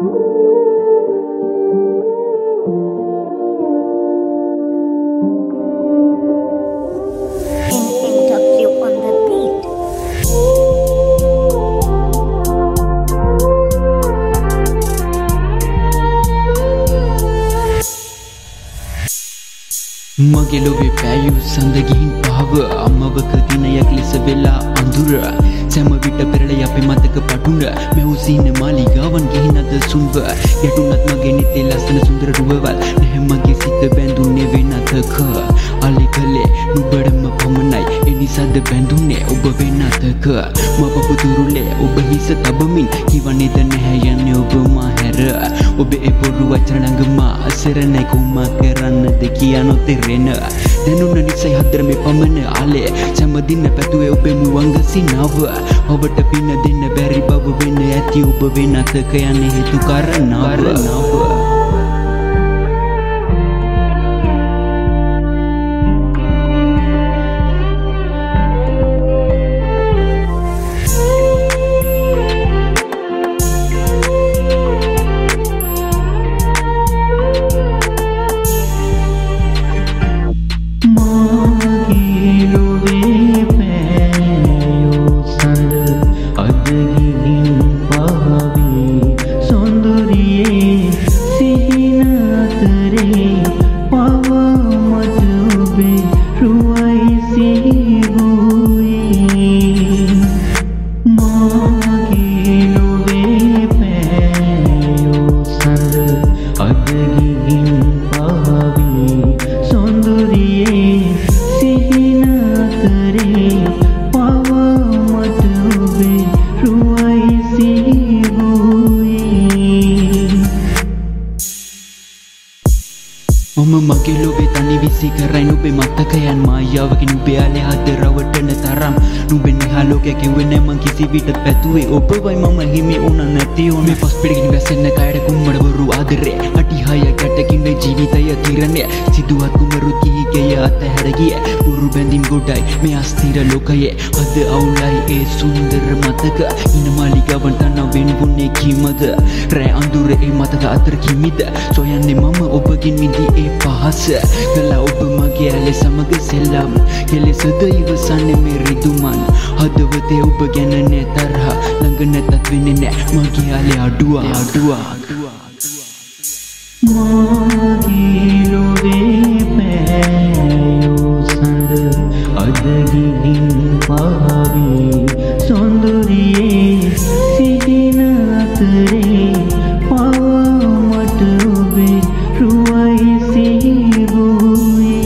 මගේ ලොවේ පෑයු සඳගින් පහව අම්මවක දිනයක් ලෙස වෙලා අඳුර සැම විට පෙරළ අපේ මතක පටුන මෙහු සීන මාලිගාවන් ගිහින් අද සුන්ව යටුනත් මගේ නිතේ ලස්සන සුන්දර රුවවල් නැහැ මගේ සිත බැඳුනේ වෙනතක අලි කලේ නුඹටම පමණයි ඒ නිසාද බැඳුනේ ඔබ වෙනතක මව පුදුරුලේ ඔබ හිස තබමින් කිවන්නේද නැහැ යන්නේ ඔබ මාහැර ඔබ ඒ බොරු වචනංගම අසරණයි කුමා කරන්නද කියනො තෙරෙන දැනුන නිසයි හදර මේ පමණ ආලේ සැමදින්න පැතුවේ ඔබේ මුවංග සිනාව ඔබට පින දෙන්න බැරි බව වෙන්න ඇති ඔබ වෙනතක යන්නේ හේතු කාරණාව මගේ ලොවේ තනි විසි කරයි නුබේ මතකයන් මායාවකින් නුබේ ආලේ හද රවටන තරම් නුබේ නිහා ලෝකයක් කිව්වේ නෑ මං කිසි විට පැතුවේ ඔබවයි මම හිමි උන නැති ඕ මේ පස් පිටකින් වැසෙන්න කයර කුම්මඩවරු ආදරේ අටිහය ගැටකින් ජීවිතය තිරණය සිදුවත් කුමරු කීකය අතහැර ගිය පුරු බැඳින් ගොඩයි මේ අස්තිර ලෝකයේ අද අවුලයි ඒ සුන්දර මතක ඉන මාලිගාවන් තන වෙන්වුනේ කීමද රෑ අඳුරේ ඒ මතක අතර කිමිද සොයන්නේ මම ඔබකින් මිදී ඒ පහස කළා ඔබ මගේ ඇලේ සමග සෙල්ලම් කෙලෙසද ඉවසන්නේ මේ රිදුමන් හදවතේ ඔබ ගැන නෑ තරහ ළඟ නැතත් වෙන්නේ නෑ මගේ ඇලේ අඩුවා මගේ ලොවේ පෑයෝ සඳ අද ගිහින් පාවී සොඳුරියේ සිටින අතරේ පවා මට ඔබේ රුවයි සිහිවුවේ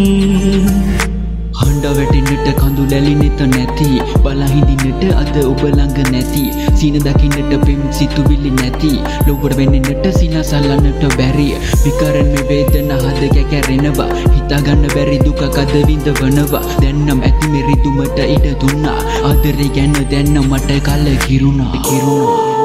හඬ වැටෙන්නට කඳු ලැලි නෙත නැති බලා හිඳින්නට අද ඔබ ළඟ නැති සීන දකින්නට පෙම් සිතුවිලි නැති ලොවට වෙන්නට සිනසල්ලන්නට බැරි විකරන් මේ වේදනා හද කැකැරෙනවා හිතාගන්න බැරි දුකක් අද විඳවනවා දැන්නම් ඇති මේ රිදුමට ඉඩ දුන්නා ආදරේ ගැන දැන්න මට කල කිරුණා